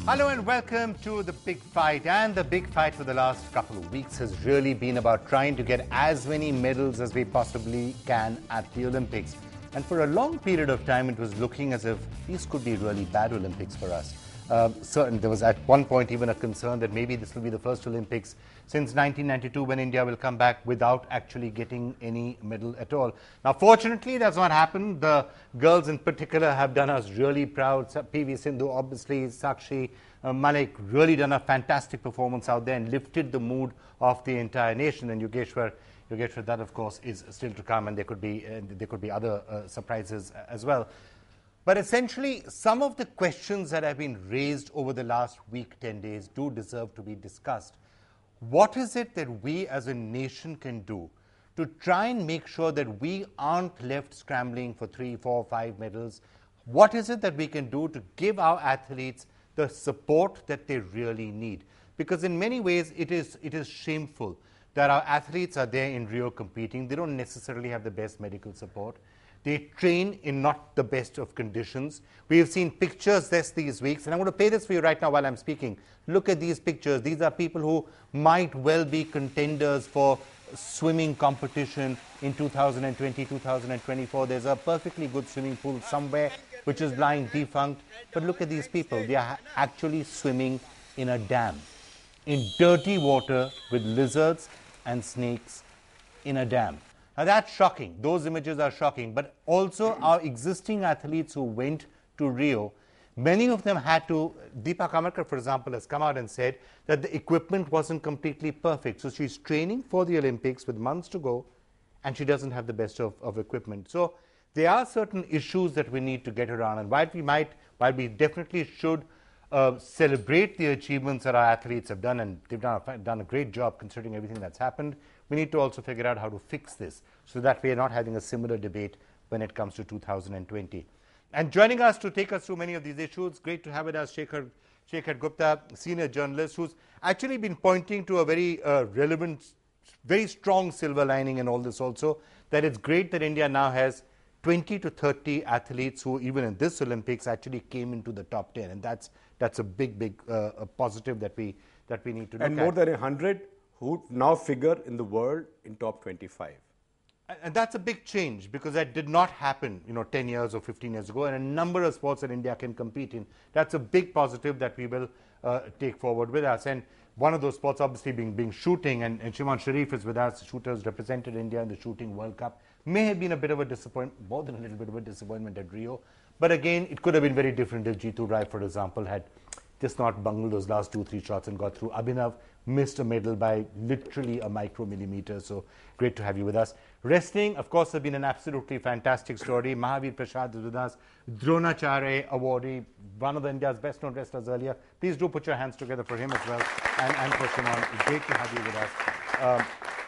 Hello and welcome to The Big Fight. And the big fight for the last couple of weeks has really been about trying to get as many medals as we possibly can at the Olympics. And for a long period of time, it was looking as if these could be really bad Olympics for us. There was at one point even a concern that maybe this will be the first Olympics since 1992 when India will come back without actually getting any medal at all. Now, fortunately, that's not happened. The girls in particular have done us really proud. PV Sindhu, obviously, Sakshi Malik really done a fantastic performance out there and lifted the mood of the entire nation. And Yogeshwar, that of course is still to come, and there could be other surprises as well. But essentially, some of the questions that have been raised over the last week, 10 days, do deserve to be discussed. What is it that we as a nation can do to try and make sure that we aren't left scrambling for 3, 4, 5 medals? What is it that we can do to give our athletes the support that they really need? Because in many ways, it is shameful that our athletes are there in Rio competing. They don't necessarily have the best medical support. They train in not the best of conditions. We have seen pictures these weeks, and I'm going to play this for you right now while I'm speaking. Look at these pictures. These are people who might well be contenders for swimming competition in 2020, 2024. There's a perfectly good swimming pool somewhere which is lying defunct. But look at these people. They are actually swimming in a dam, in dirty water with lizards and snakes in a dam. Now that's shocking. Those images are shocking. But also our existing athletes who went to Rio, many of them had to, Deepa Kamarkar, for example, has come out and said that the equipment wasn't completely perfect. So she's training for the Olympics with months to go, and she doesn't have the best of equipment. So there are certain issues that we need to get around. And while we definitely should celebrate the achievements that our athletes have done, and they've done a great job considering everything that's happened, we need to also figure out how to fix this so that we are not having a similar debate when it comes to 2020. And joining us to take us through many of these issues, great to have with us Shekhar Gupta, senior journalist, who's actually been pointing to a very relevant, very strong silver lining in all this also, that it's great that India now has 20 to 30 athletes who, even in this Olympics, actually came into the top 10. And that's a big positive that we need to look at. And more than 100 who now figure in the world in top 25. And that's a big change, because that did not happen 10 years or 15 years ago, and a number of sports that India can compete in. That's a big positive that we will take forward with us. And one of those sports obviously being shooting, and Shimon Sharif is with us. Shooters represented India in the Shooting World Cup. May have been a bit of a disappointment, more than a little bit of a disappointment at Rio. But again, it could have been very different if Jeetu Rai, for example, had just not bungled those last 2-3 shots and got through. Abhinav missed a medal by literally a micromillimeter. So great to have you with us. Wrestling, of course, has been an absolutely fantastic story. Mahavir Prasad is with us, Dronacharya awardee, one of India's best known wrestlers earlier. Please do put your hands together for him as well, and for Shimon. Great to have you with us.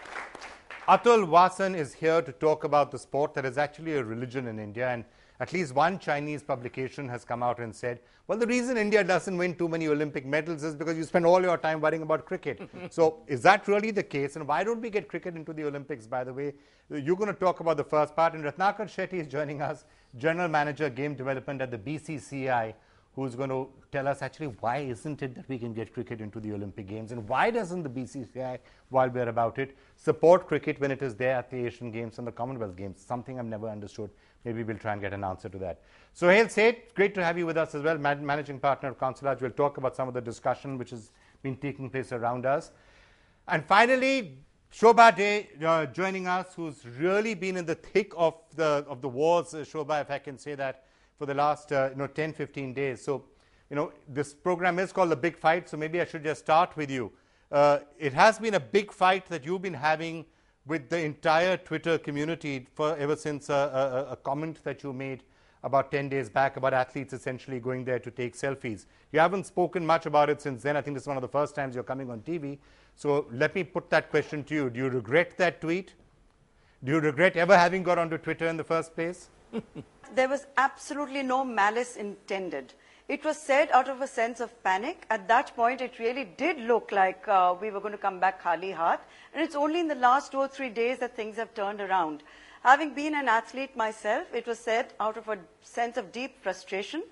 Atul Vasan is here to talk about the sport that is actually a religion in India, and at least one Chinese publication has come out and said, well, the reason India doesn't win too many Olympic medals is because you spend all your time worrying about cricket. So is that really the case? And why don't we get cricket into the Olympics, by the way? You're going to talk about the first part. And Ratnakar Shetty is joining us, General Manager, Game Development at the BCCI, who's going to tell us actually why isn't it that we can get cricket into the Olympic Games, and why doesn't the BCCI, while we're about it, support cricket when it is there at the Asian Games and the Commonwealth Games? Something I've never understood. Maybe we'll try and get an answer to that. Sohail Seth, great to have you with us as well, Managing Partner of Consulage. We'll talk about some of the discussion which has been taking place around us. And finally, Shobha Dey joining us, who's really been in the thick of the wars, Shobha, if I can say that, for the last 10-15 days. So this program is called The Big Fight, so maybe I should just start with you. It has been a big fight that you've been having with the entire Twitter community ever since a comment that you made about 10 days back about athletes essentially going there to take selfies. You haven't spoken much about it since then. I think this is one of the first times you're coming on TV. So let me put that question to you. Do you regret that tweet? Do you regret ever having got onto Twitter in the first place? There was absolutely no malice intended. It was said out of a sense of panic. At that point, it really did look like we were going to come back khali haath. And it's only in the last 2 or 3 days that things have turned around. Having been an athlete myself, it was said out of a sense of deep frustration.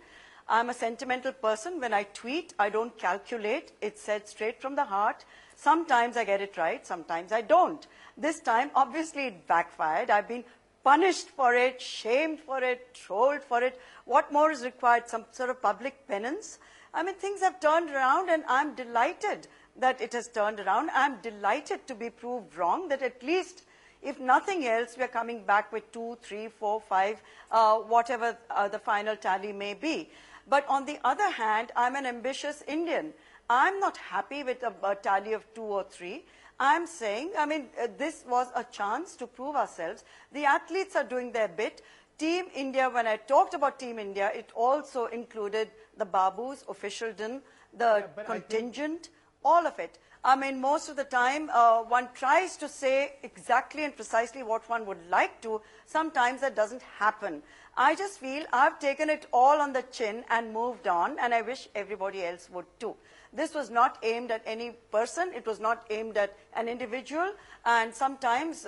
I'm a sentimental person. When I tweet, I don't calculate. It's said straight from the heart. Sometimes I get it right, sometimes I don't. This time, obviously, it backfired. I've been punished for it, shamed for it, trolled for it. What more is required? Some sort of public penance? I mean, things have turned around, and I'm delighted that it has turned around. I'm delighted to be proved wrong, that at least, if nothing else, we are coming back with 2, 3, 4, 5, whatever the final tally may be. But on the other hand, I'm an ambitious Indian. I'm not happy with a tally of 2 or 3. I'm saying, this was a chance to prove ourselves. The athletes are doing their bit. Team India, when I talked about Team India, it also included the Babus, officialdom, the contingent, all of it. I mean, most of the time, one tries to say exactly and precisely what one would like to. Sometimes that doesn't happen. I just feel I've taken it all on the chin and moved on, and I wish everybody else would too. This was not aimed at any person. It was not aimed at an individual. And sometimes,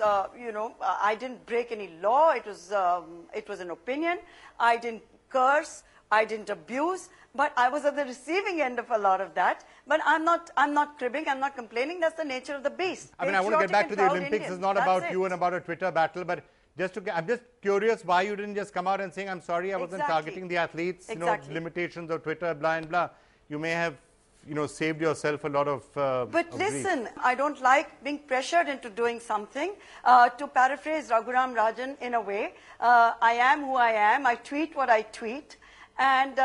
I didn't break any law. It was an opinion. I didn't curse. I didn't abuse. But I was at the receiving end of a lot of that. But I'm not cribbing. I'm not complaining. That's the nature of the beast. I mean, I want to get back to the Olympics. It's not about you and about a Twitter battle, but I'm just curious why you didn't just come out and saying, I'm sorry, I wasn't targeting the athletes, limitations of Twitter, blah and blah. You may have, saved yourself a lot of But listen, I don't like being pressured into doing something. To paraphrase Raghuram Rajan in a way, I am who I am. I tweet what I tweet. And,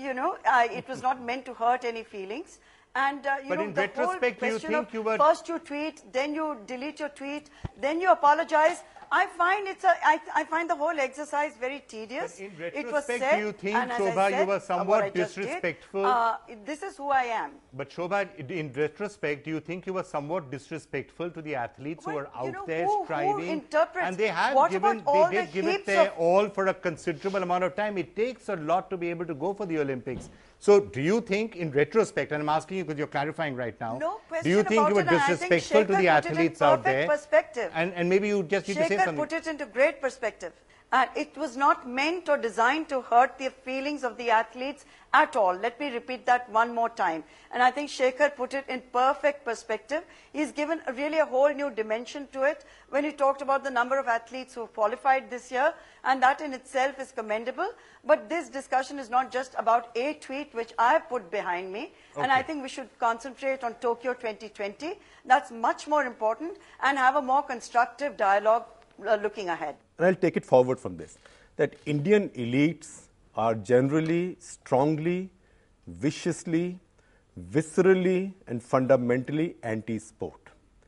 it was not meant to hurt any feelings. And, but in retrospect, do you think you were... First you tweet, then you delete your tweet, then you apologize. I find the whole exercise very tedious. But in retrospect, do you think, Shobha, you were somewhat disrespectful? This is who I am. But Shobha, in retrospect, do you think you were somewhat disrespectful to the athletes who were out there striving? And they have given, they did give it their all for a considerable amount of time. It takes a lot to be able to go for the Olympics. So do you think, in retrospect, and I'm asking you because you're clarifying right now, no question, do you think you were disrespectful to the athletes out there? Perspective. And maybe you just need to say something. Put it into great perspective. It was not meant or designed to hurt the feelings of the athletes at all. Let me repeat that one more time. And I think Shekhar put it in perfect perspective. He's given really a whole new dimension to it when he talked about the number of athletes who qualified this year, and that in itself is commendable. But this discussion is not just about a tweet which I have put behind me, and I think we should concentrate on Tokyo 2020. That's much more important, and have a more constructive dialogue looking ahead. And I'll take it forward from this, that Indian elites are generally, strongly, viciously, viscerally, and fundamentally anti-sport.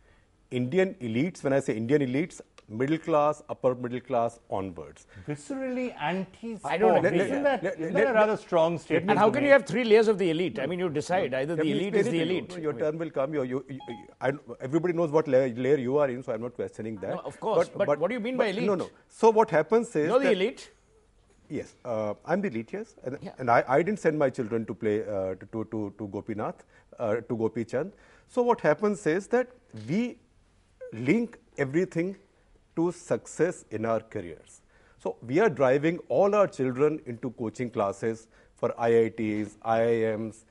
Indian elites, when I say Indian elites, middle class, upper middle class onwards. Viscerally anti-sport. I don't agree. Isn't that a rather strong statement? And how can you have 3 layers of the elite? I mean, you decide. Either the elite is the elite. Your turn will come. Everybody knows what layer you are in, so I'm not questioning that. No, of course. But what do you mean by elite? No. So what happens is... You're the elite? Yes. I'm the elite, yes. And I didn't send my children to play to Gopinath, to Gopi Chand. So what happens is that we link everything to success in our careers. So we are driving all our children into coaching classes for IITs, IIMs,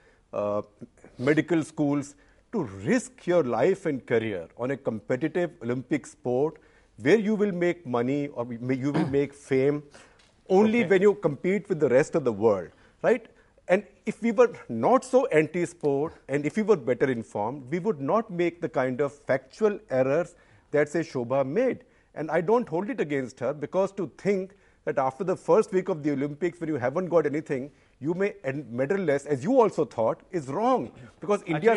medical schools, to risk your life and career on a competitive Olympic sport where you will make money or you will make fame only when you compete with the rest of the world, right? And if we were not so anti-sport and if we were better informed, we would not make the kind of factual errors that, say, Shobha made. And I don't hold it against her, because to think that after the first week of the Olympics, when you haven't got anything, you may medal less, as you also thought, is wrong. Because India,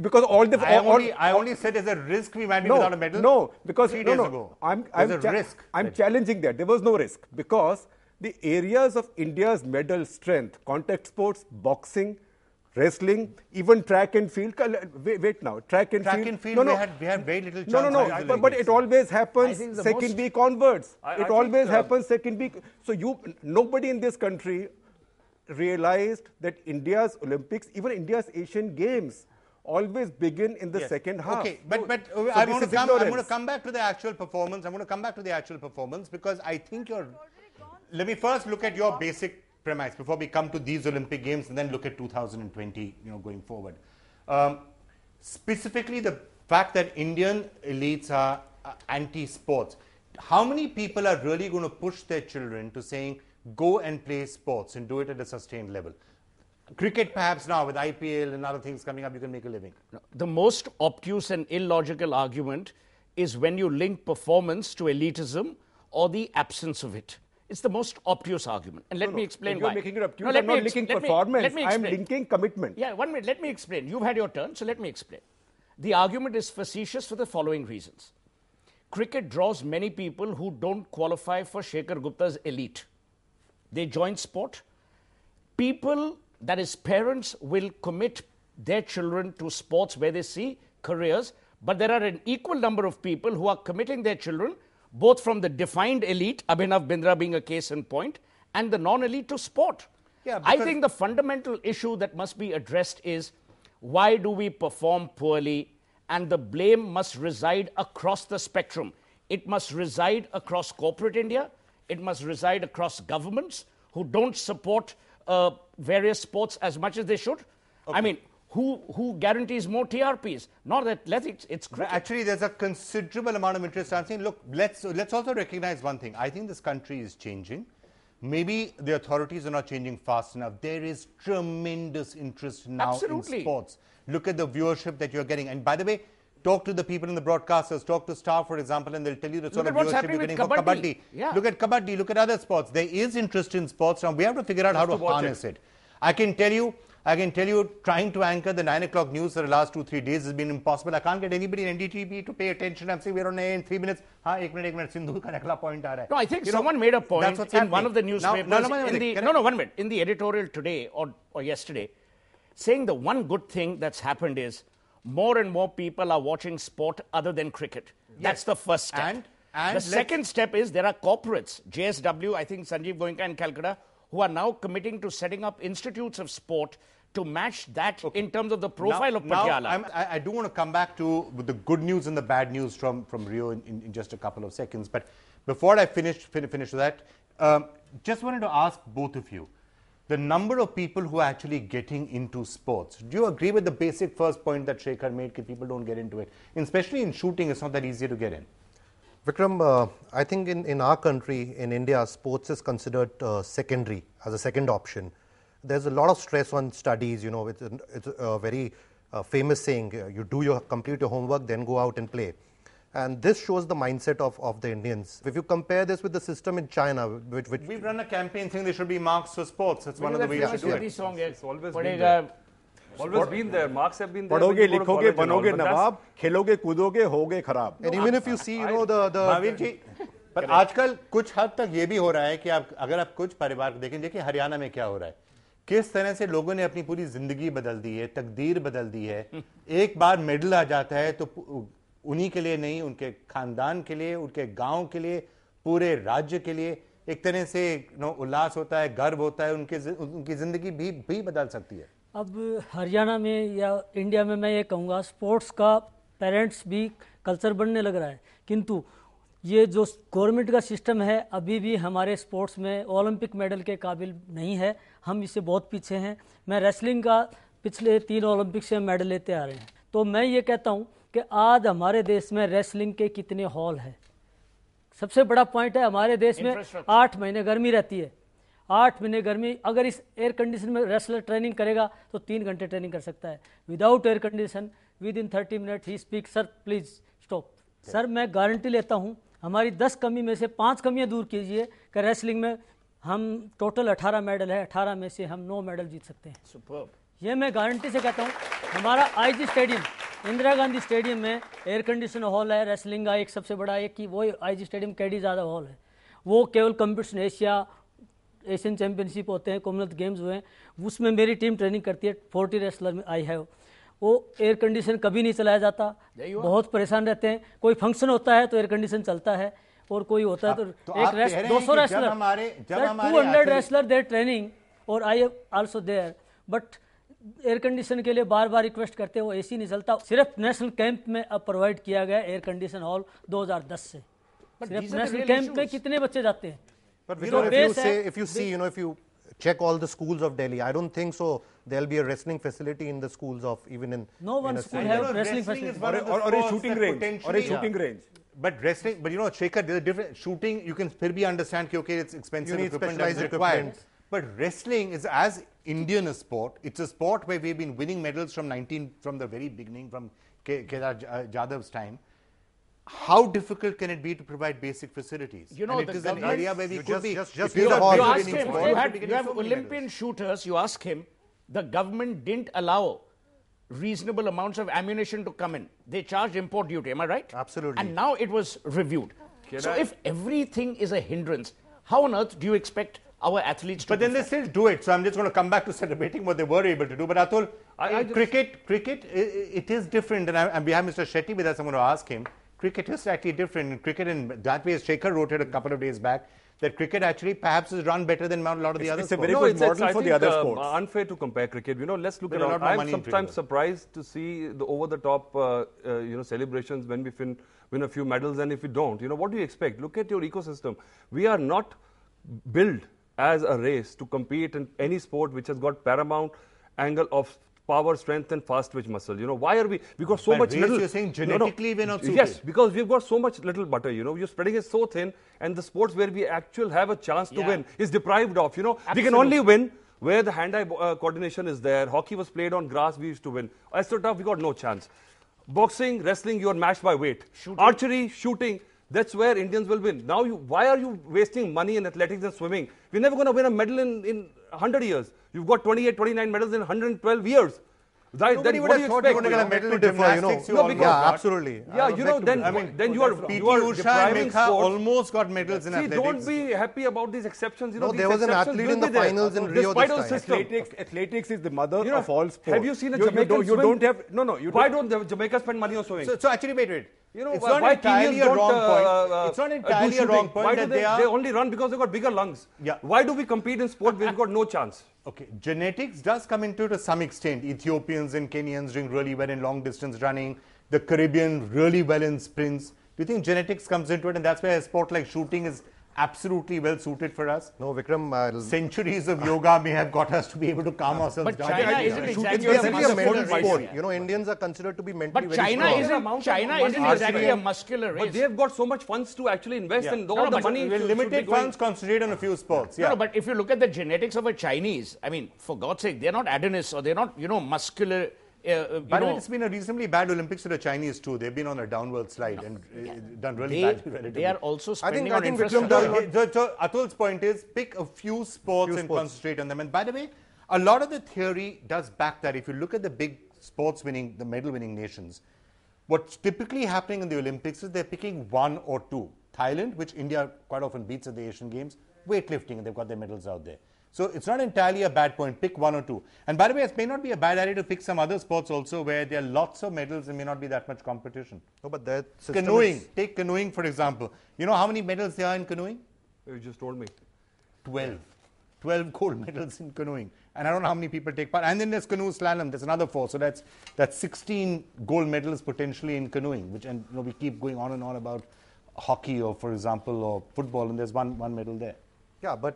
I only said there's a risk we might be without a medal. No, because 3 days ago. There's a risk. I'm challenging that. There was no risk, because the areas of India's medal strength, contact sports, boxing, wrestling, even track and field. Wait now, track and field. We had very little chance. But it always happens second week onwards. It always happens second week. So nobody in this country realized that India's Olympics, even India's Asian Games, always begin in the second half. Okay, but I'm going to come back to the actual performance. Because I think let me first look at your basic premise before we come to these Olympic Games and then look at 2020, going forward. Specifically, the fact that Indian elites are anti-sports. How many people are really going to push their children to saying, go and play sports and do it at a sustained level? Cricket, perhaps now with IPL and other things coming up, you can make a living. The most obtuse and illogical argument is when you link performance to elitism or the absence of it. It's the most obtuse argument. And let me explain why. You're making it obtuse. I'm not linking performance. I'm linking commitment. Yeah, 1 minute. Let me explain. You've had your turn, so let me explain. The argument is facetious for the following reasons. Cricket draws many people who don't qualify for Shekhar Gupta's elite. They join sport. People, that is parents, will commit their children to sports where they see careers, but there are an equal number of people who are committing their children both from the defined elite, Abhinav Bindra being a case in point, and the non-elite to sport. Yeah, I think the fundamental issue that must be addressed is why do we perform poorly, and the blame must reside across the spectrum. It must reside across corporate India. It must reside across governments who don't support various sports as much as they should. Okay. I mean, who guarantees more TRPs? Not athletics, it's cricket. But actually, there's a considerable amount of interest. I'm saying, look, let's also recognize one thing. I think this country is changing. Maybe the authorities are not changing fast enough. There is tremendous interest now in sports. Look at the viewership that you're getting. And by the way, talk to the people in the broadcasters. Talk to Star, for example, and they'll tell you the sort of viewership you're getting for Kabaddi. Yeah. Look at Kabaddi. Look at other sports. There is interest in sports. Now, we have to figure out how to harness it. I can tell you, trying to anchor the 9 o'clock news for the last 2-3 days has been impossible. I can't get anybody in NDTV to pay attention. I'm saying we're on air in 3 minutes. One minute. Sindhu ka next point aa raha hai. No, I think someone made a point in one of the newspapers. No, 1 minute. In the editorial today or yesterday, saying the one good thing that's happened is more and more people are watching sport other than cricket. Yes. That's the first step. And the second step is there are corporates, JSW, I think Sanjeev Goenka in Calcutta, who are now committing to setting up institutes of sport to match that in terms of the profile of Patiala. I do want to come back to the good news and the bad news from Rio in just a couple of seconds. But before I finish that, just wanted to ask both of you, the number of people who are actually getting into sports. Do you agree with the basic first point that Shekhar made, that people don't get into it? And especially in shooting, it's not that easy to get in. Vikram, I think in our country, in India, sports is considered secondary, as a second option. There's a lot of stress on studies, it's a very famous saying, complete your homework, then go out and play. And this shows the mindset of the Indians. If you compare this with the system in China, which we've run a campaign saying there should be marks for sports. That's one of the ways to do it. It's always been there. Always been there. Marks have been there. Padhoge, likhoge, banoge nawab, kheloge, kudoge, hoge kharab. And even if you see, the Bhavin ji, पर आजकल कुछ हद तक ये भी हो रहा है कि अगर आप कुछ परिवार को देखें, देखिए हरियाणा में क्या हो रहा है, किस तरह से लोगों ने अपनी पूरी जिंदगी बदल दी है, तकदीर बदल दी है. एक बार मेडल आ जाता है तो उन्हीं के लिए नहीं, उनके खानदान के लिए, उनके गांव के लिए, पूरे राज्य के लिए एक तरह से उल्लास होता है, गर्व होता है, उनकी जिंदगी भी बदल सकती है. अब हरियाणा में या इंडिया में मैं ये कहूँगा, स्पोर्ट्स का पेरेंट्स भी कल्चर बनने लग रहा है, किंतु ये जो गवर्नमेंट का सिस्टम है अभी भी हमारे स्पोर्ट्स में ओलंपिक मेडल के काबिल नहीं है. हम इससे बहुत पीछे हैं. मैं रेसलिंग का पिछले 3 ओलंपिक से मेडल लेते आ रहे हैं. तो मैं ये कहता हूँ कि आज हमारे देश में रेसलिंग के कितने हॉल हैं. सबसे बड़ा पॉइंट है, हमारे देश में 8 महीने गर्मी रहती है. 8 महीने गर्मी, अगर इस एयर कंडीशन में रेसलर ट्रेनिंग करेगा तो 3 घंटे ट्रेनिंग कर सकता है. Without air condition within 30 minute ही स्पीक, सर प्लीज स्टॉप. सर मैं गारंटी लेता हूँ हमारी 10 कमी में से 5 कमियाँ दूर कीजिए कि रेसलिंग में हम टोटल 18 मेडल है, 18 में से हम 9 मेडल जीत सकते हैं. सुपर्ब. ये मैं गारंटी से कहता हूँ. हमारा IG stadium, Indira Gandhi stadium में एयर कंडीशन हॉल है. रेसलिंग का एक सबसे बड़ा एक कि वो IG स्टेडियम कैडी ज़्यादा हॉल है. वो केवल कंपटीशन एशियन चैंपियनशिप होते हैं, कॉमनवेल्थ गेम्स हुए हैं, उसमें मेरी टीम ट्रेनिंग करती है. 40 रेसलर में आई है. वो एयर कंडीशन कभी नहीं चलाया जाता, बहुत परेशान रहते हैं. कोई फंक्शन होता है तो एयर कंडीशन चलता है, और कोई होता है तो एक 200 रेसलर, 200 रेसलर देयर ट्रेनिंग, और I also there, but air condition के लिए बार बार रिक्वेस्ट करते हैं, वो AC नहीं चलता. सिर्फ नेशनल कैंप में अब प्रोवाइड किया गया एयर कंडीशन हॉल 2010 से. सिर्फ नेशनल कैंप में कितने बच्चे जाते हैं. But if you see, if you check all the schools of Delhi. I don't think so. There'll be a wrestling facility in the schools of even in. No one in a school city. have know, wrestling wrestling is facility. one of the or a sports shooting that range. Or a potentially- shooting range. But wrestling, but you know, Shekhar, there's a different shooting. You can maybe understand, okay, it's expensive You need equipment specialized that's required. equipment. But wrestling is as Indian a sport. It's a sport where we've been winning medals from the very beginning, from Kedar Jadhav's time. How difficult can it be to provide basic facilities? You know, and the it is an government- area where we You could be. just if use you're a a horse. big You ask winning him, sport, you we'll have, be you getting have so many Olympian medals. shooters, you ask him, the government didn't allow reasonable amounts of ammunition to come in. They charged import duty, am I right? Absolutely. And now it was reviewed. So if everything is a hindrance, how on earth do you expect our athletes to But then they perform? still do it. So I'm just going to come back to celebrating what they were able to do. But Atul, I just- cricket, it is different. And we have Mr. Shetty with us. I'm going to ask him. Cricket is slightly different. In cricket, in that way, as Shekhar wrote it a couple of days back, that cricket actually perhaps is run better than a lot of the other It's a sports. very No, good it's model I for the think, other sports. unfair to compare cricket. You know, let's look There's a lot around. more I'm money in sometimes cricket. surprised to see the over-the-top, celebrations when we win a few medals, and if we don't, you know, what do you expect? Look at your ecosystem. We are not built as a race to compete in any sport which has got paramount angle of power, strength, and fast twitch muscle. You know, why are we got so By much race, little. you're saying genetically we're not suited. Yes, because we've got so much little butter. You know, you're spreading it so thin, and the sports where we actually have a chance to Yeah. win is deprived of. You know, we can Absolutely. only win where the hand-eye coordination is there. Hockey was played on grass, we used to win. AstroTurf, we got no chance. Boxing, wrestling, you are matched by weight. Archery, shooting, that's where Indians will win. Now, why are you wasting money in athletics and swimming? We're never going to win a medal in 100 years. You've got 28, 29 medals in 112 years. Right, Nobody then would what do have you thought you expect? were going to get a medal in To differ, you know. gymnastics. You No, almost because- Yeah, got. absolutely. Yeah, I you would know, beg to then, differ. then you are PT Usha and depriving Megha sports. almost got medals in See, athletics. don't be happy about these exceptions. You know, No, these there was an exceptions athlete will in the be there. finals in This Rio this vital time. system. Athletics is the mother You know, of all sports. have you seen a You Jamaican don't, you swim? don't have no. You Why don't. don't Jamaica spend money on swimming? So actually, wait. You know, it's why not entirely Kenyans a don't, wrong point. It's not do entirely a shooting? wrong point Why do that they, they are. they only run because they've got bigger lungs? Yeah. Why do we compete in sport where we've got no chance? Okay, genetics does come into it to some extent. Ethiopians and Kenyans doing really well in long distance running. The Caribbean really well in sprints. Do you think genetics comes into it, and that's why a sport like shooting is absolutely well suited for us? No, Vikram, Centuries of yoga may have got us to be able to calm ourselves But down. China I think isn't shooting exactly is a basically a muscular mental race. sport. Yeah. You know, Indians are considered to be mentally But very China strong. isn't exactly a muscular race. But they've got so much funds to actually invest Yeah. and all No, the but money. With should be limited going- funds, concentrate on a few sports. No, Yeah. no, but if you look at the genetics of a Chinese, I mean, for God's sake, they're not Adonis or they're not, muscular. By the way, it's been a reasonably bad Olympics for the Chinese too. They've been on a downward slide and done really badly. they relatively. are also spending I on think Vikram infrastructure. does So Atul's point is pick a few sports and concentrate on them. And by the way, a lot of the theory does back that. If you look at the big the medal winning nations, what's typically happening in the Olympics is they're picking one or two. Thailand, which India quite often beats at the Asian Games, weightlifting, and they've got their medals out there. So it's not entirely a bad point. Pick one or two. And by the way, it may not be a bad idea to pick some other sports also where there are lots of medals and may not be that much competition. No, but that system Canoeing. is- Take canoeing, for example. You know how many medals there are in canoeing? You just told me. 12. 12 gold medals in canoeing. And I don't know how many people take part. And then there's canoe slalom. There's another 4. So that's 16 gold medals potentially in canoeing. And we keep going on and on about hockey or, for example, or football. And there's one medal there. Yeah, but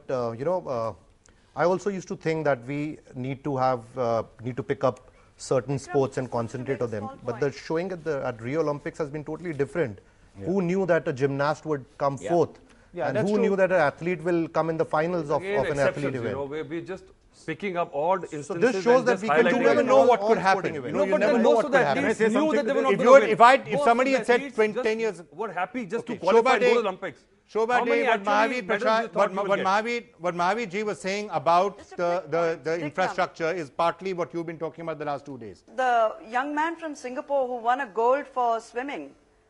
I also used to think that we need to pick up certain sports and concentrate on them. But the showing at Rio Olympics has been totally different. Who knew that a gymnast would come fourth? Yeah, and that's who true. knew that an athlete will come in the finals of Again, an exceptions, athlete you know, event? where we're just picking up odd instances. So this shows and that just we can highlighting do You well never in know all what could happen. sporting You events. know, No, you but never then know most what of the could happen. athletes Can I say knew that they were not If going you to had- win. if Most somebody of had the said athletes 20, just 10 years were happy just to Okay, qualify Shobha and go to Day- the Olympics. How Shobha many Day, what actually medals you thought you would get? Mahavir Ji was saying about Just a quick point. the Vikram. infrastructure is partly what you've been talking about the last 2 days. The young man from Singapore who won a gold for swimming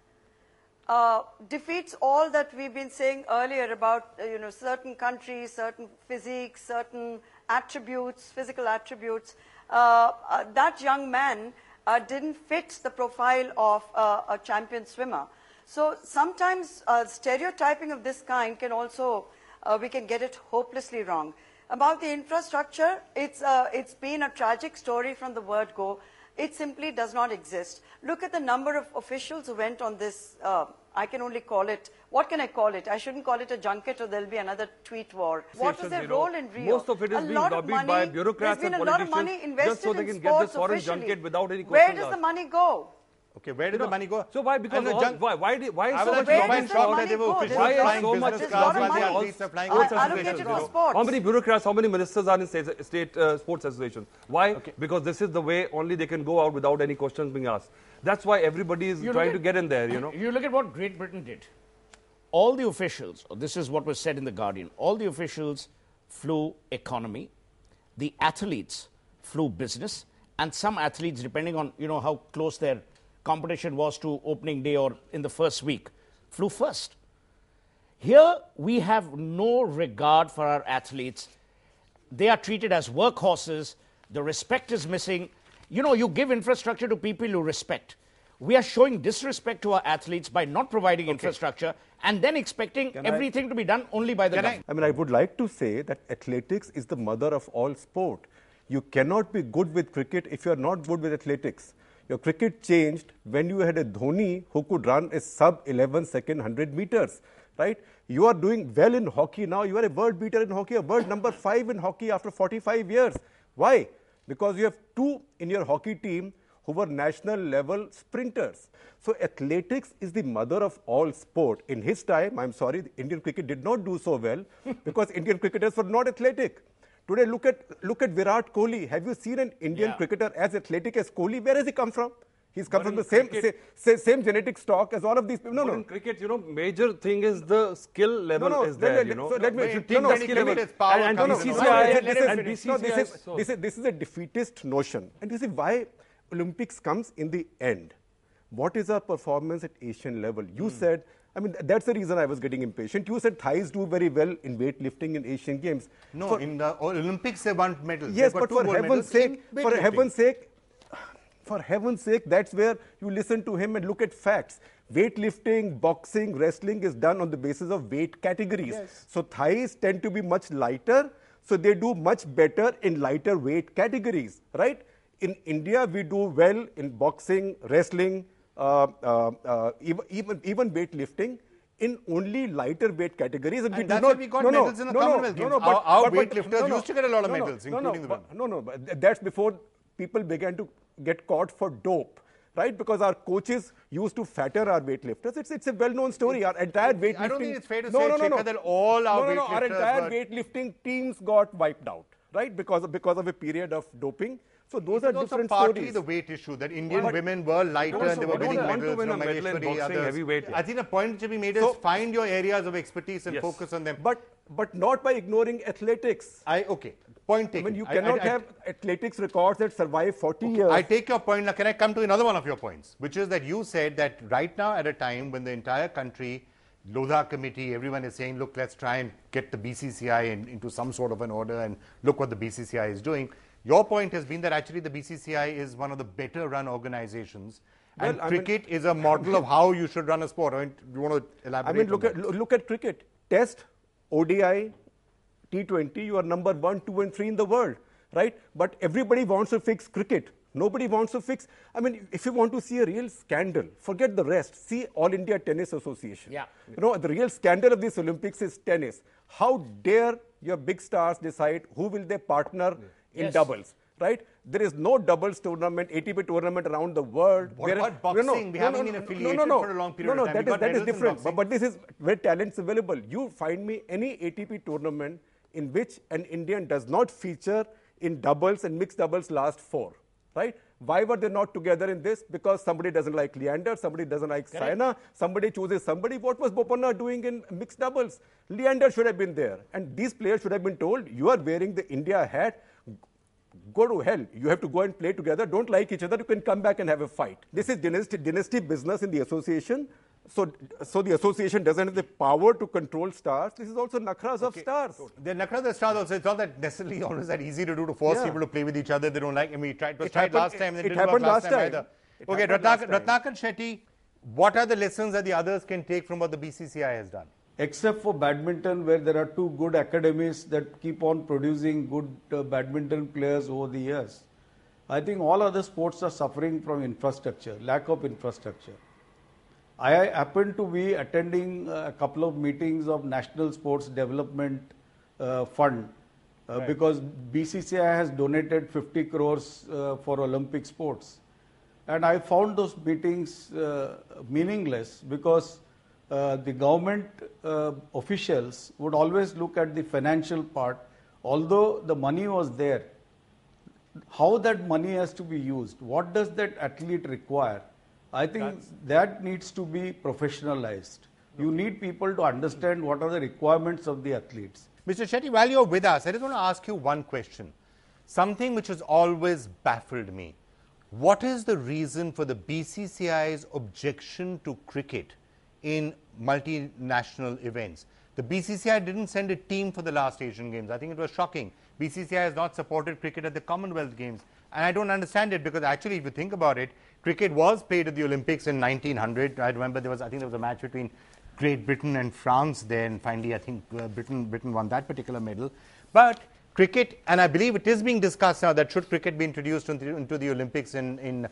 defeats all that we've been saying earlier about certain countries, certain physiques, certain attributes, physical attributes. That young man didn't fit the profile of a champion swimmer. So sometimes stereotyping of this kind can also we can get it hopelessly wrong. About the infrastructure, it's been a tragic story from the word go. It simply does not exist. Look at the number of officials who went on this, I can only call it, what can I call it? I shouldn't call it a junket or there'll be another tweet war. What was their role in Rio? Most of it is being lobbied by bureaucrats and politicians. There's been a lot of money politicians invested just so they in can get sports this foreign officially. junket without any Where questions does the asked. money go? Okay, where did the money go? So why? Because And the all, junk- why so I much was Where actually does quite the shocked money that there were go? officials Why is flying so much business There's a lot class of while the money athletes are flying first class allocated business. for sports. How many bureaucrats, how many ministers are in state sports associations? Why? Because this is the way only they can go out without any questions being asked. That's why everybody is trying to get in there, you know. You look at what Great Britain did. All the officials, this is what was said in The Guardian, all the officials flew economy, the athletes flew business, and some athletes, depending on, how close their competition was to opening day or in the first week, flew first. Here, we have no regard for our athletes. They are treated as workhorses. The respect is missing. You give infrastructure to people you respect. We are showing disrespect to our athletes by not providing infrastructure and then expecting everything to be done only by the government. I mean, I would like to say that athletics is the mother of all sport. You cannot be good with cricket if you are not good with athletics. Your cricket changed when you had a Dhoni who could run a sub-11 second 100 meters, right? You are doing well in hockey now. You are a world beater in hockey, a world number 5 in hockey after 45 years. Why? Because you have 2 in your hockey team who were national level sprinters. So athletics is the mother of all sport. In his time, I'm sorry, the Indian cricket did not do so well because Indian cricketers were not athletic. Today, look at Virat Kohli. Have you seen an Indian cricketer as athletic as Kohli? Where has he come from? He's come from the same genetic stock as all of these people. No. In cricket, major thing is the skill level is there, So let me this is a defeatist notion. And you see why Olympics comes in the end. What is our performance at Asian level? You said, that's the reason I was getting impatient. You said Thais do very well in weightlifting in Asian Games. No, in the Olympics they won medals. Yes, but for heaven's sake, that's where you listen to him and look at facts. Weightlifting, boxing, wrestling is done on the basis of weight categories. Yes. So Thais tend to be much lighter, so they do much better in lighter weight categories, right? In India, we do well in boxing, wrestling, even weightlifting in only lighter weight categories. And that's why we got medals in the Commonwealth Games. Our weightlifters used to get a lot of medals, including the women. But that's before people began to get caught for dope, right? Because our coaches used to fatter our weightlifters. It's a well-known story. Our entire weightlifting... I don't think it's fair to say, Shekhar, that all our weightlifters our entire weightlifting teams got wiped out, right? Because of a period of doping. So those are different partly stories. The weight issue that Indian women were lighter and they were winning medals. Win a medal in boxing, heavyweight. I think the point to be made is find your areas of expertise and focus on them. But not by ignoring athletics. Point taken. You cannot have athletics records that survive 40 years. I take your point. Now, can I come to another one of your points, which is that you said that right now at a time when the entire country, Lodha committee, everyone is saying, look, let's try and get the BCCI into some sort of an order and look what the BCCI is doing. Your point has been that actually the BCCI is one of the better run organizations and cricket is a model of how you should run a sport. Do you want to elaborate? Look at cricket. Test, ODI, T20, you are number 1, 2 and 3 in the world, right? But everybody wants to fix cricket. Nobody wants to fix... if you want to see a real scandal, forget the rest. See All India Tennis Association. Yeah. The real scandal of this Olympics is tennis. How dare your big stars decide who will they partner in doubles, right? There is no doubles tournament, ATP tournament around the world. What about boxing? We haven't been affiliated for a long period of time. That is different. But this is where talent's available. You find me any ATP tournament in which an Indian does not feature in doubles and mixed doubles last 4, right? Why were they not together in this? Because somebody doesn't like Leander, somebody doesn't like Saina, somebody chooses somebody. What was Bopanna doing in mixed doubles? Leander should have been there. And these players should have been told, you are wearing the India hat, go to hell. You have to go and play together. Don't like each other. You can come back and have a fight. This is dynasty business in the association. So the association doesn't have the power to control stars. This is also nakhras of stars. The nakhras of stars also. It's not that necessarily always that easy to do to force people to play with each other. They don't like. We tried. It tried last time. It happened last time either. Okay, Ratnakar Shetty. What are the lessons that the others can take from what the BCCI has done? Except for badminton, where there are 2 good academies that keep on producing good badminton players over the years. I think all other sports are suffering from infrastructure, lack of infrastructure. I happen to be attending a couple of meetings of National Sports Development Fund because BCCI has donated 50 crores for Olympic sports. And I found those meetings meaningless because the government officials would always look at the financial part. Although the money was there, how that money has to be used, what does that athlete require? I think that needs to be professionalized. You need people to understand what are the requirements of the athletes. Mr. Shetty, while you're with us, I just want to ask you one question. Something which has always baffled me. What is the reason for the BCCI's objection to cricket in multinational events? The BCCI didn't send a team for the last Asian Games. I think it was shocking. BCCI has not supported cricket at the Commonwealth Games. And I don't understand it because actually, if you think about it, cricket was played at the Olympics in 1900. I remember there was a match between Great Britain and France there, and finally I think Britain won that particular medal. But cricket, and I believe it is being discussed now that should cricket be introduced into the Olympics in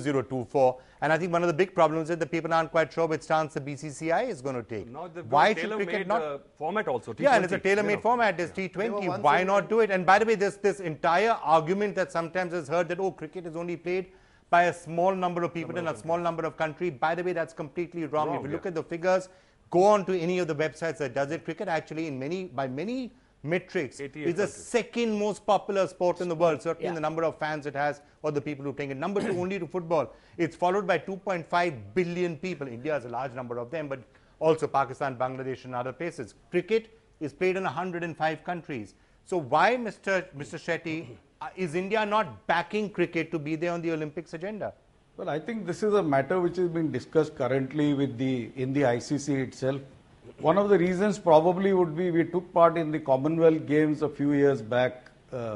2024. And I think one of the big problems is that people aren't quite sure which stance the BCCI is going to take. Why should cricket not format also? T20, yeah, and it's a tailor-made format. There's T20. Why not do it? And by the way, this entire argument that sometimes is heard that cricket is only played by a small number of people in a small number of countries. By the way, that's completely wrong. If you look at the figures, go on to any of the websites that does it. Cricket actually, by many metrics, is the second most popular sport in the world, certainly in the number of fans it has or the people who play it. Number 2 only to football. It's followed by 2.5 billion people. India has a large number of them, but also Pakistan, Bangladesh and other places. Cricket is played in 105 countries. So why, Mr. Shetty, is India not backing cricket to be there on the Olympics agenda? Well, I think this is a matter which is being discussed currently in the ICC itself. One of the reasons probably would be we took part in the Commonwealth Games a few years back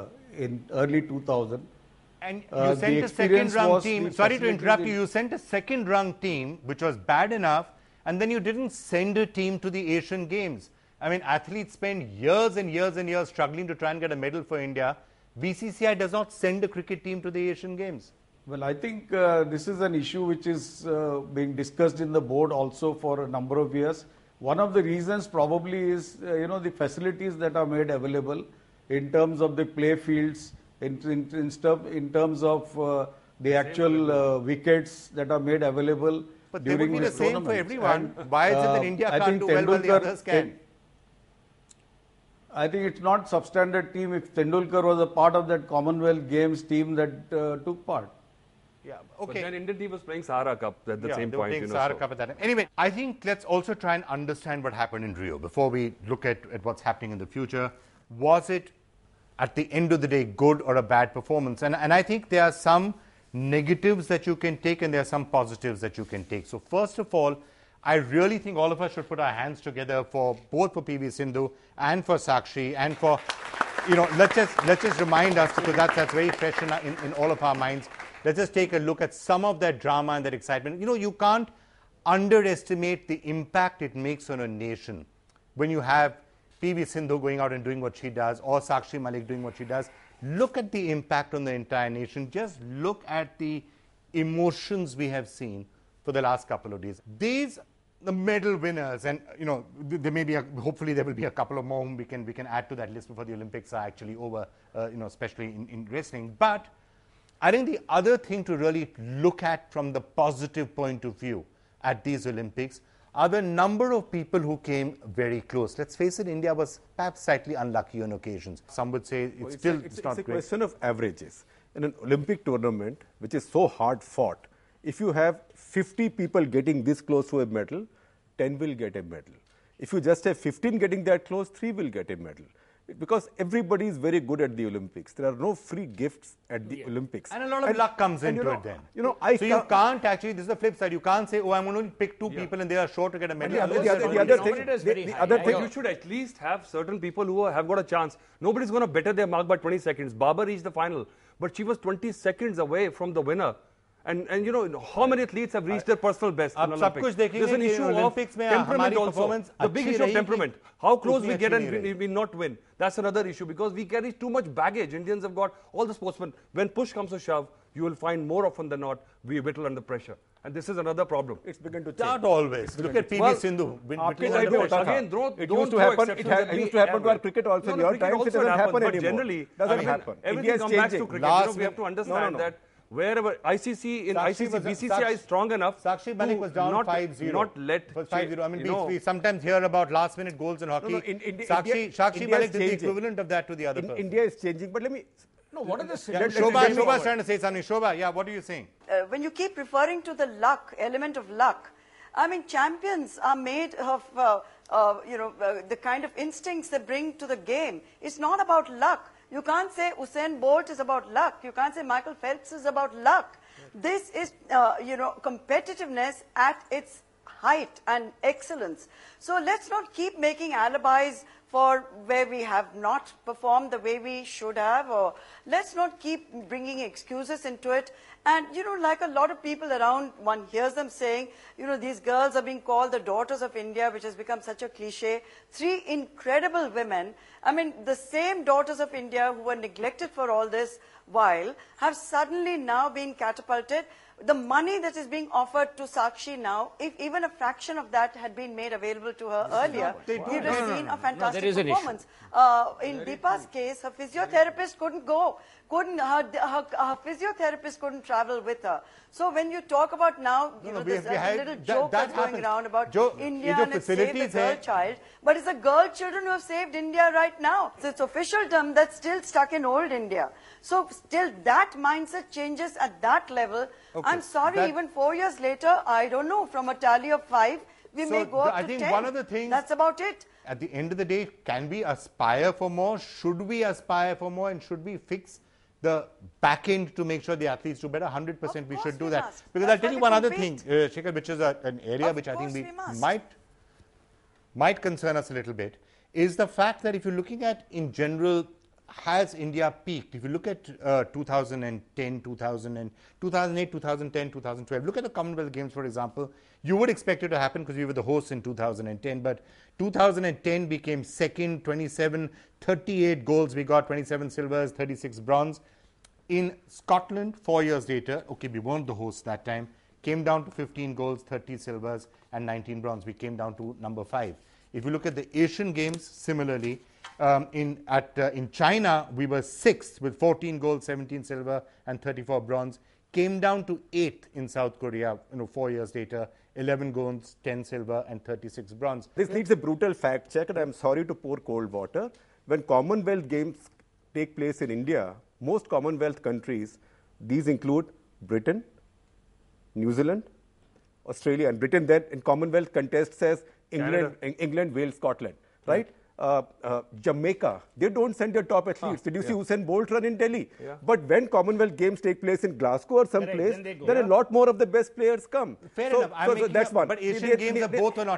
in early 2000. And you sent a second-rung team. Sorry to interrupt you. You sent a second-rung team, which was bad enough, and then you didn't send a team to the Asian Games. I mean, athletes spend years and years and years struggling to try and get a medal for India. BCCI does not send a cricket team to the Asian Games. Well, I think this is an issue which is being discussed in the board also for a number of years. One of the reasons probably is, the facilities that are made available in terms of the play fields, in terms of the actual wickets that are made available. But they would be the same for everyone. And, why is it that India can't do well while the others can? I think it's not substandard team if Tendulkar was a part of that Commonwealth Games team that took part. Yeah, okay. But then Indian team was playing Sahara Cup at the same point. Playing Sahara Cup at that time. Anyway, I think let's also try and understand what happened in Rio before we look at what's happening in the future. Was it, at the end of the day, good or a bad performance? And I think there are some negatives that you can take and there are some positives that you can take. So first of all, I really think all of us should put our hands together both for PV Sindhu and for Sakshi and for, let's just remind us, because that's very fresh in all of our minds. Let's just take a look at some of that drama and that excitement. You can't underestimate the impact it makes on a nation when you have PV Sindhu going out and doing what she does or Sakshi Malik doing what she does. Look at the impact on the entire nation. Just look at the emotions we have seen for the last couple of days. The medal winners, and there may be hopefully there will be a couple of more whom we can add to that list before the Olympics are actually over, especially in wrestling. But I think the other thing to really look at from the positive point of view at these Olympics are the number of people who came very close. Let's face it, India was perhaps slightly unlucky on occasions. Some would say it's not great. It's a question of averages. In an Olympic tournament, which is so hard fought, if you have 50 people getting this close to a medal, 10 will get a medal. If you just have 15 getting that close, 3 will get a medal. Because everybody is very good at the Olympics. There are no free gifts at the Olympics. And a lot of luck comes into it then. You can't actually, this is the flip side, you can't say, I'm going to pick 2 people and they are sure to get a medal. The other thing, you should at least have certain people who have got a chance. Nobody's going to better their mark by 20 seconds. Baba reached the final, but she was 20 seconds away from the winner. And you know how many athletes have reached their personal best in आप सब Olympics. कुछ देखेंगे There's an कि issue of Olympics में temperament हमारी also. performance The big अच्छी issue of रही temperament. कि How close उतनी we get अच्छी and नहीं रही। we not win. That's another issue because we carry too much baggage. Indians have got all the sportsmen. When push comes to shove, you will find more often than not we whittle under pressure. And this is another problem. It's begun to change. Not always. Look at PV Well, Sindhu. आपके time में होता था. Again, It don't used to throw happen. It exceptions and used be to happen to our average. cricket also. No, In no, your cricket times, it also doesn't happen happens, but anymore. generally, Doesn't happen. everything India is comes back to changing. cricket. Last You know, we have to minute- understand that wherever ICC, in Sakshi ICC, was- BCCI is Sakshi- strong enough Sakshi Malik was down not, 5-0. not let It was 5-0. I mean, you know, we sometimes hear about last-minute goals in hockey. No, India- Sakshi India Malik is did the changing. equivalent of that to the other person. India is changing. But let me. No, what are the Yeah, solutions? Shobha's trying to say something. Shobha, yeah, what are you saying? When you keep referring to the luck, element of luck, I mean, champions are made of, the kind of instincts they bring to the game. It's not about luck. You can't say Usain Bolt is about luck. You can't say Michael Phelps is about luck. This is, competitiveness at its height and excellence. So let's not keep making alibis for where we have not performed the way we should have, or let's not keep bringing excuses into it. And, like a lot of people around, one hears them saying, these girls are being called the daughters of India, which has become such a cliche. 3 incredible women. I mean, the same daughters of India who were neglected for all this while have suddenly now been catapulted. The money that is being offered to Sakshi now, if even a fraction of that had been made available to her earlier, you'd have seen a fantastic there is an issue. performance. In Deepa's case, her physiotherapist couldn't go. Her physiotherapist couldn't travel with her. So when you talk about now, there's a little joke that's going around about India and it's saved the girl child. But it's the girl children who have saved India right now. So it's official term that's still stuck in old India. So still that mindset changes at that level. Okay. I'm sorry, even 4 years later, I don't know, from a tally of 5, we may go up I to think 10. one of the things, that's about it. At the end of the day, can we aspire for more? Should we aspire for more? And should we fix the back end to make sure the athletes do better? 100% we should do that. must. Because That's I'll tell why you they one other compete. thing, Shekhar, which is an area Of which I think course we must. might concern us a little bit, is the fact that if you're looking at, in general, has India peaked? If you look at 2010, 2008, 2010, 2012, look at the Commonwealth Games, for example. You would expect it to happen because we were the hosts in 2010, but 2010 became second, 27, 38 golds we got, 27 silvers, 36 bronze. In Scotland, 4 years later, okay, we weren't the hosts that time, came down to 15 golds, 30 silvers, and 19 bronze. We came down to number 5. If you look at the Asian Games, similarly, in China, we were 6th with 14 gold, 17 silver, and 34 bronze. Came down to 8th in South Korea, 4 years later, 11 golds, 10 silver, and 36 bronze. This needs a brutal fact check, and I'm sorry to pour cold water. When Commonwealth Games take place in India, most Commonwealth countries, these include Britain, New Zealand, Australia, and Britain then in Commonwealth contests as England, Wales, Scotland, right? Jamaica, they don't send their top athletes. Did you see Usain Bolt run in Delhi? Yeah. But when Commonwealth Games take place in Glasgow or some place, then a lot more of the best players come. Fair enough. That's one. But Asian Games are both or not?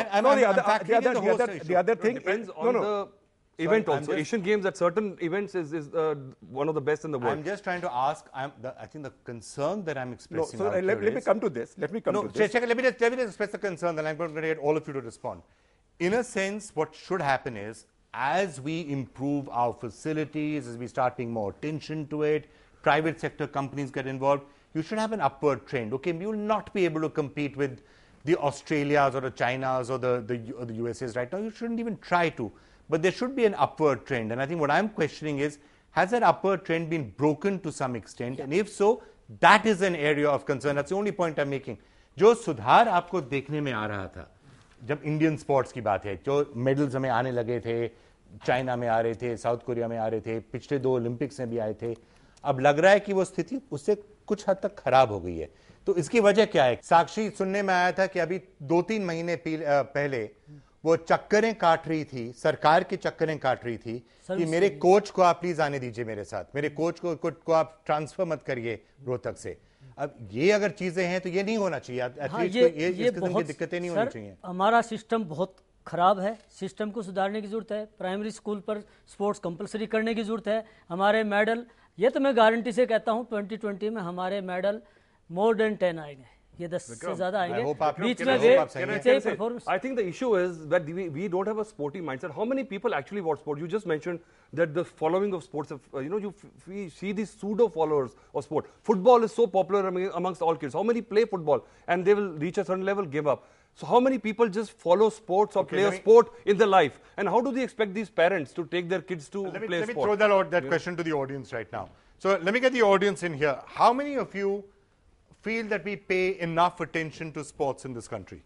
The other thing depends on the event also. Asian Games at certain events is one of the best in the world. I'm just trying to ask, I think the concern that I'm expressing so let me come to this. Let me come to this. Shekhar, let me just express the concern, then I'm going to get all of you to respond. In a sense, what should happen is, as we improve our facilities, as we start paying more attention to it, private sector companies get involved, you should have an upward trend. Okay, we will not be able to compete with the Australias or the Chinas or the USAs right now. You shouldn't even try to. But there should be an upward trend. And I think what I'm questioning is, has that upward trend been broken to some extent? And if so, that is an area of concern. That's the only point I'm making. जो सुधार आपको देखने में आ रहा था जब Indian sports की बात है, जो मेडल्स हमें आने लगे थे, चाइना में आ रहे थे, साउथ कोरिया में आ रहे थे, पिछले 2 ओलंपिक्स में भी आए थे, अब लग रहा है कि वो स्थिति उससे कुछ हद तक खराब हो गई है. तो इसकी वजह क्या है? साक्षी, सुनने में आया था कि अभी 2-3 महीने पहले वो चक्करें काट रही थी, सरकार की चक्करें काट रही थी कि मेरे कोच को आप प्लीज आने दीजिए मेरे साथ, मेरे कोच को आप ट्रांसफर मत करिए रोहतक से. अब ये अगर चीजें हैं तो ये नहीं होना चाहिए. ये बहुत दिक्कतें नहीं होनी चाहिए. हमारा सिस्टम बहुत खराब है. सिस्टम को सुधारने की जरूरत है. प्राइमरी स्कूल पर स्पोर्ट्स कंपलसरी करने की जरूरत है. हमारे मेडल, ये तो मैं गारंटी से कहता हूं, 2020 में हमारे मेडल मोर देन 10 आएंगे, ये 10 से ज्यादा आएंगे। बीच में performance. I think the issue is that we don't have a sporty mindset. How many people actually watch sport? You just mentioned that the following of sports, we see these pseudo followers of sport. Football is so popular amongst all kids. How many play football and they will reach a certain level, give up? So how many people just follow sports or play a sport in their life? And how do they expect these parents to take their kids to play sport? Let me throw that question to the audience right now. So let me get the audience in here. How many of you feel that we pay enough attention to sports in this country?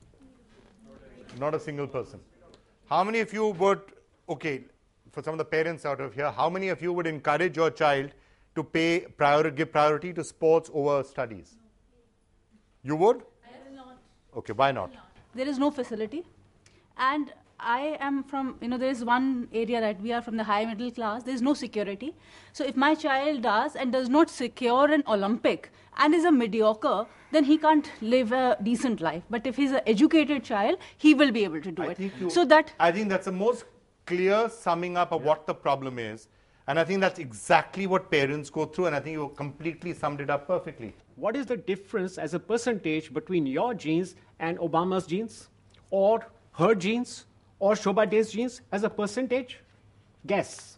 Not a single person. How many of you would, okay, for some of the parents out of here, how many of you would encourage your child to give priority to sports over studies? You would? Okay, why not? There is no facility, and I am from, there is one area that we are from the high middle class, there is no security. So if my child does not secure an Olympic and is a mediocre, then he can't live a decent life. But if he's an educated child, he will be able to do it. I think that's the most clear summing up of what the problem is. And I think that's exactly what parents go through, and I think you completely summed it up perfectly. What is the difference as a percentage between your genes and Obama's genes, or her genes, or Shobha De's genes as a percentage? Guess.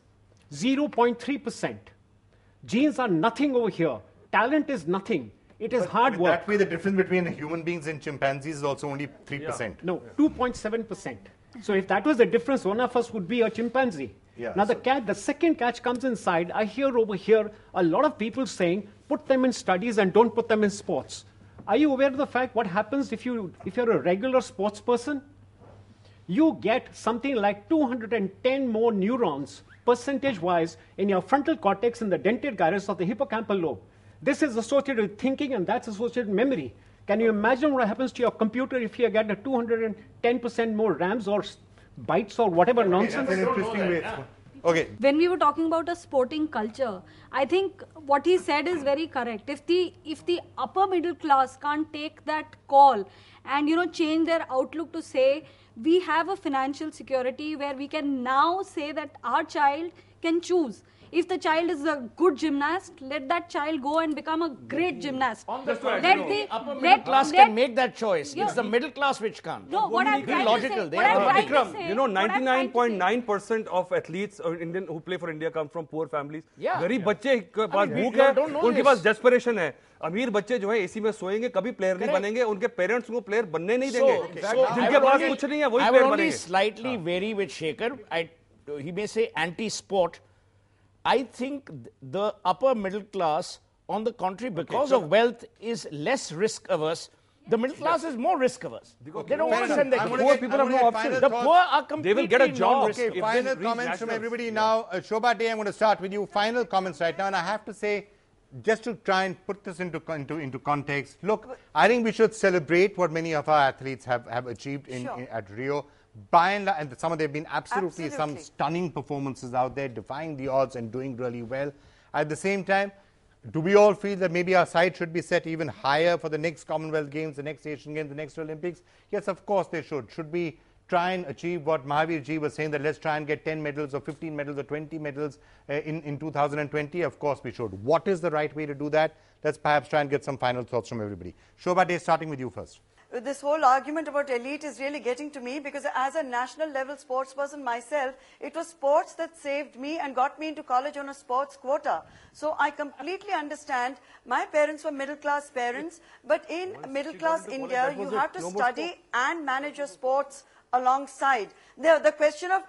0.3%. Genes are nothing over here. Talent is nothing. It is hard work. That way, the difference between human beings and chimpanzees is also only 3%. Yeah. No, 2.7%. So if that was the difference, one of us would be a chimpanzee. Yeah, now the second catch comes inside. I hear over here a lot of people saying, put them in studies and don't put them in sports. Are you aware of the fact what happens if you're a regular sports person? You get something like 210 more neurons percentage-wise in your frontal cortex and the dentate gyrus of the hippocampal lobe. This is associated with thinking, and that's associated with memory. Can you imagine what happens to your computer if you get a 210% more RAMs or bytes or whatever nonsense? That's an interesting way. Okay. When we were talking about a sporting culture, I think what he said is very correct. If the upper middle class can't take that call and change their outlook to say we have a financial security where we can now say that our child can choose. If the child is a good gymnast, let that child go and become a great gymnast. The upper middle class can make that choice. It's the middle class which can't. No, what I'm trying logical. To say, Vikram, 99.9% of athletes Indian who play for India come from poor families. गरीब बच्चे के पास भूख है, उनके पास desperation है. अमीर बच्चे जो है एसी में सोएंगे, कभी प्लेयर नहीं बनेंगे, उनके पेरेंट्स उनको प्लेयर बनने नहीं देंगे. जिनके पास कुछ नहीं है, वही प्लेयर बनेंगे. I will only slightly vary with Shekhar. He may say anti-sport. I think the upper middle class, on the contrary, because of wealth, is less risk averse. The middle class is more risk averse. They don't want to send their kids. Poor people have no option. The poor are completely. They will get a job. Okay, final comments from everybody now. Shobha De, I'm going to start with you. Final comments right now, and I have to say, just to try and put this into context. Look, I think we should celebrate what many of our athletes have achieved at Rio. By and large, and some of them have been absolutely some stunning performances out there, defying the odds and doing really well. At the same time, do we all feel that maybe our sights should be set even higher for the next Commonwealth Games, the next Asian Games, the next Olympics? Yes, of course they should. Should we try and achieve what Mahavir Ji was saying, that let's try and get 10 medals or 15 medals or 20 medals in 2020? Of course we should. What is the right way to do that? Let's perhaps try and get some final thoughts from everybody. Shobha De, starting with you first. This whole argument about elite is really getting to me, because as a national level sports person myself, it was sports that saved me and got me into college on a sports quota. So I completely understand. My parents were middle class parents, but in middle class India, you have to study and manage your sports alongside. The question of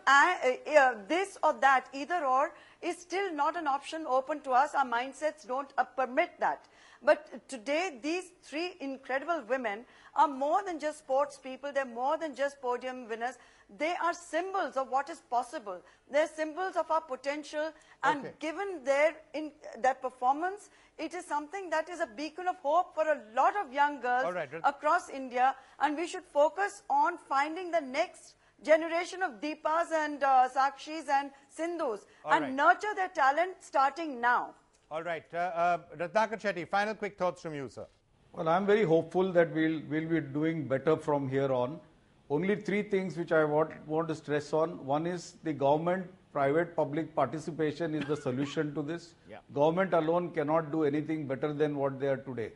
this or that, either or, is still not an option open to us. Our mindsets don't permit that. But today, these three incredible women are more than just sports people. They're more than just podium winners. They are symbols of what is possible. They're symbols of our potential. And given their performance, it is something that is a beacon of hope for a lot of young girls across India. And we should focus on finding the next generation of Deepas and Sakshis and Sindhus and nurture their talent starting now. All right. Ratnakar Shetty, final quick thoughts from you, sir. Well, I'm very hopeful that we'll be doing better from here on. Only three things which I want to stress on. One is the government, private, public participation is the solution to this. Government alone cannot do anything better than what they are today.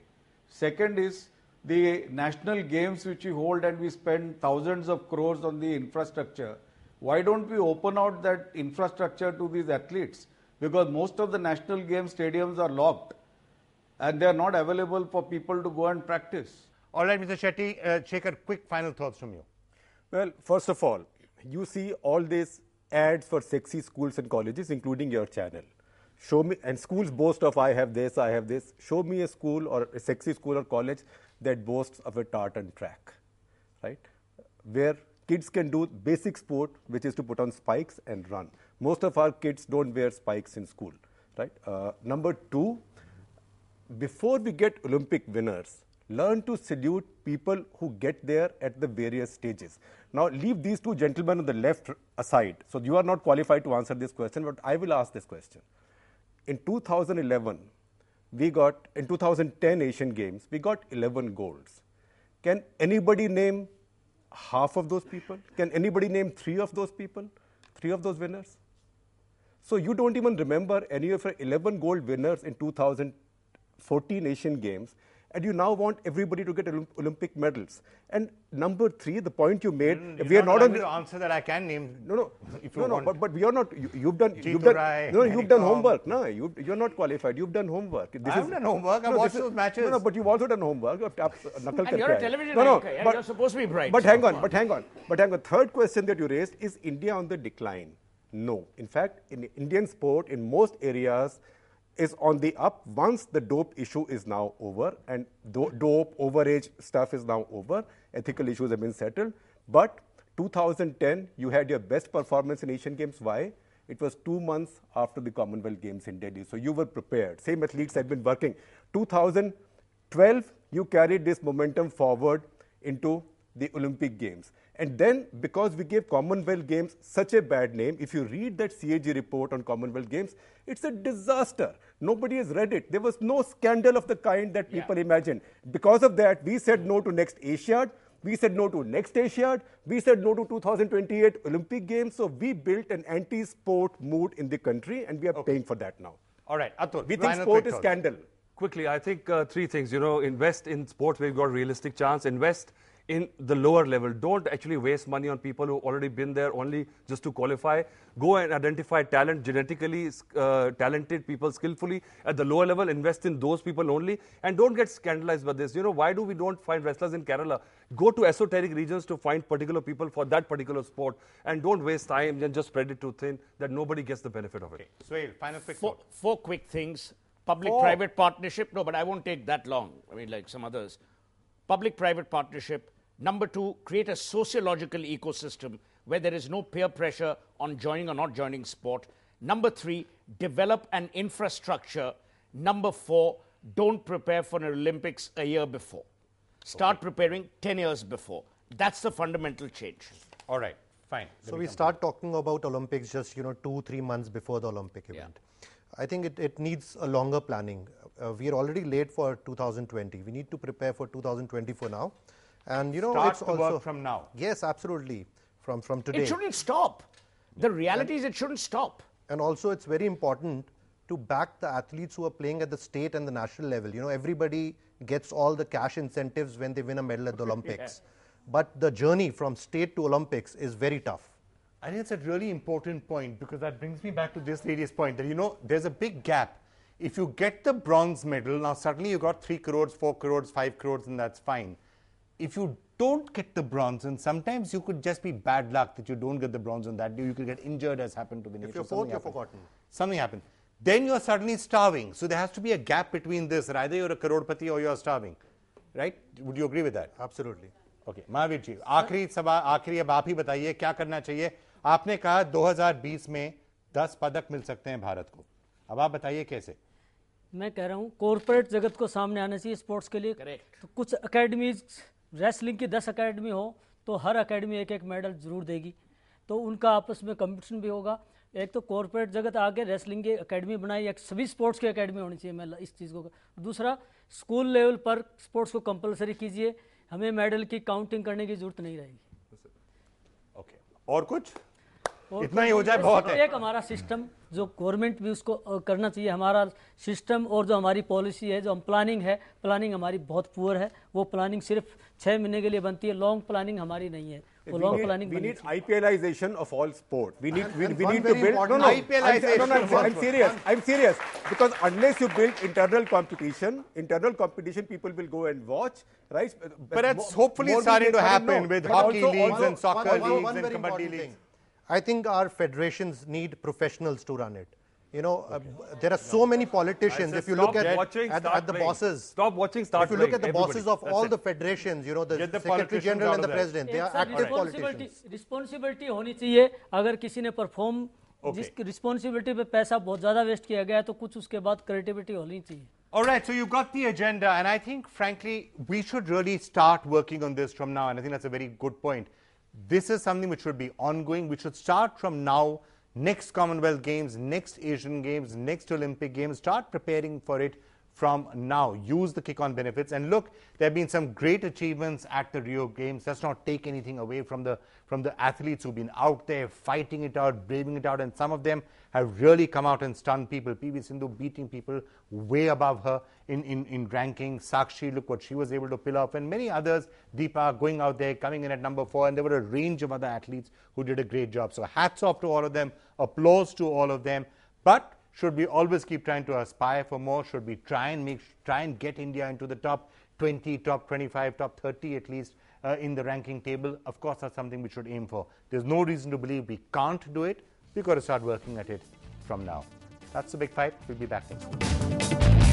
Second is the national games which we hold and we spend thousands of crores on the infrastructure. Why don't we open out that infrastructure to these athletes? Because most of the national game stadiums are locked and they are not available for people to go and practice. All right, Mr. Shetty, Shekhar, quick final thoughts from you. Well, first of all, you see all these ads for sexy schools and colleges, including your channel. Show me, and schools boast of I have this, I have this. Show me a school or a sexy school or college that boasts of a tartan track, right? Where kids can do basic sport, which is to put on spikes and run. Most of our kids don't wear spikes in school, right? Number two, before we get Olympic winners, learn to salute people who get there at the various stages. Now, leave these two gentlemen on the left aside. So, you are not qualified to answer this question, but I will ask this question. In 2011, we got, in 2010 Asian Games, we got 11 golds. Can anybody name half of those people? Can anybody name 3 of those people? 3 of those winners? So, you don't even remember any of your 11 gold winners in 2014 Asian Games, and you now want everybody to get Olympic medals. And number 3, the point you made, we are not on the answer that I can name. No, if you want. but we are not. You've done homework. No, you're not qualified. You've done homework. I haven't done homework. I've watched those matches. No, but you've also done homework. And you're a television anchor. You're supposed to be bright. But hang on. Third question that you raised, is India on the decline? No. In fact, in Indian sport, in most areas, is on the up once the dope issue is now over, and dope, overage stuff is now over. Ethical issues have been settled. But 2010, you had your best performance in Asian Games. Why? It was 2 months after the Commonwealth Games in Delhi. So you were prepared. Same athletes had been working. 2012, you carried this momentum forward into the Olympic Games. And then, because we gave Commonwealth Games such a bad name, if you read that CAG report on Commonwealth Games, it's a disaster. Nobody has read it. There was no scandal of the kind that people imagined. Because of that, we said no to next Asiad. We said no to next Asiad. We said no to 2028 Olympic Games. So we built an anti-sport mood in the country, and we are paying for that now. All right, Atul. We think sport is scandal. Quickly, I think 3 things. Invest in sports where you've got a realistic chance. Invest in the lower level. Don't actually waste money on people who've already been there only just to qualify. Go and identify talent, genetically talented people skillfully. At the lower level, invest in those people only. And don't get scandalized by this. Why do we don't find wrestlers in Kerala? Go to esoteric regions to find particular people for that particular sport. And don't waste time and just spread it too thin that nobody gets the benefit of it. Suhail, final quick thought. 4 quick things. Public-private partnership. No, but I won't take that long. I mean, like some others. Public-private partnership. Number 2, create a sociological ecosystem where there is no peer pressure on joining or not joining sport. Number 3, develop an infrastructure. Number 4, don't prepare for an Olympics a year before. Start preparing 10 years before. That's the fundamental change. All right, fine. So we start talking about Olympics just 2-3 months before the Olympic event. I think it needs a longer planning. We are already late for 2020. We need to prepare for 2024 now. And it's also work from now. Yes, absolutely. From today. It shouldn't stop. The reality is it shouldn't stop. And also it's very important to back the athletes who are playing at the state and the national level. Everybody gets all the cash incentives when they win a medal at the Olympics. But the journey from state to Olympics is very tough. I think it's a really important point, because that brings me back to this lady's point that, there's a big gap. If you get the bronze medal, now suddenly you got 3 crores, 4 crores, 5 crores, and that's fine. If you don't get the bronze, and sometimes you could just be bad luck that you don't get the bronze on that day, you could get injured, as happened to Vinesh. If you're fourth, you're forgotten. Something happened. Then you're suddenly starving. So there has to be a gap between this. Either you're a crorepati or you're starving. Right? Would you agree with that? Absolutely. Okay. Mahavir ji, आखिरी अब आप ही बताइए क्या करना चाहिए. आपने कहा 2020 में 10 पदक मिल सकते हैं भारत को. अब आप बताइए कैसे. मैं कह रहा हूँ कॉर्पोरेट जगत को सामने आना चाहिए स्पोर्ट्स के लिए. तो कुछ अकेडमीज, रेसलिंग की 10 अकेडमी हो तो हर अकेडमी एक मेडल जरूर देगी, तो उनका आपस में कंपटीशन भी होगा. एक तो कॉर्पोरेट जगत आगे रेसलिंग की अकेडमी बनाई, या सभी स्पोर्ट्स की अकेडमी होनी चाहिए. मैं इस चीज़ को. दूसरा, स्कूल लेवल पर स्पोर्ट्स को कंपलसरी कीजिए. हमें मेडल की काउंटिंग करने की जरूरत नहीं रहेगी. ओके. और कुछ इतना ही हो जाए बहुत है। एक हमारा सिस्टम जो गवर्नमेंट भी उसको करना चाहिए, हमारा सिस्टम और जो हमारी पॉलिसी है, जो हम प्लानिंग है, प्लानिंग हमारी बहुत पुअर है। वो प्लानिंग सिर्फ 6 महीने के लिए बनती है, लॉन्ग प्लानिंग हमारी नहीं है। वो long planning we need IPLization of all sport. We need to build IPLization. I'm serious because unless you build internal competition, people will go and watch, right? But that's hopefully starting to happen with hockey leagues and soccer leagues and very kabaddi important leagues. thing. I think our federations need professionals to run it. You know, there are so many politicians. If you look at the bosses, stop watching, start if you look at the playing, bosses of everybody. all That's the federations, you know, the Get the secretary politicians general out and the of there. president, they are active politicians. Responsibility होनी चाहिए। अगर किसी ने perform जिस responsibility पे पैसा बहुत ज्यादा वेस्ट किया गया है तो कुछ उसके बाद क्रिएटिविटी होनी चाहिए। All right, so you've got the agenda, and I think, frankly, we should really start working on this from now, and I think that's a very good point. This is something which should be ongoing. We should start from now, next Commonwealth Games, next Asian Games, next Olympic Games, start preparing for it from now. Use the kick-on benefits. And look, there have been some great achievements at the Rio Games. Let's not take anything away from the athletes who've been out there fighting it out, braving it out, and some of them have really come out and stunned people. PV Sindhu beating people way above her in ranking. Sakshi, look what she was able to pull off, and many others. Deepa going out there, coming in at number 4, and there were a range of other athletes who did a great job. So hats off to all of them, applause to all of them. But should we always keep trying to aspire for more? Should we try and get India into the top 20, top 25, top 30 at least in the ranking table? Of course, that's something we should aim for. There's no reason to believe we can't do it. We've got to start working at it from now. That's the big fight. We'll be back next week.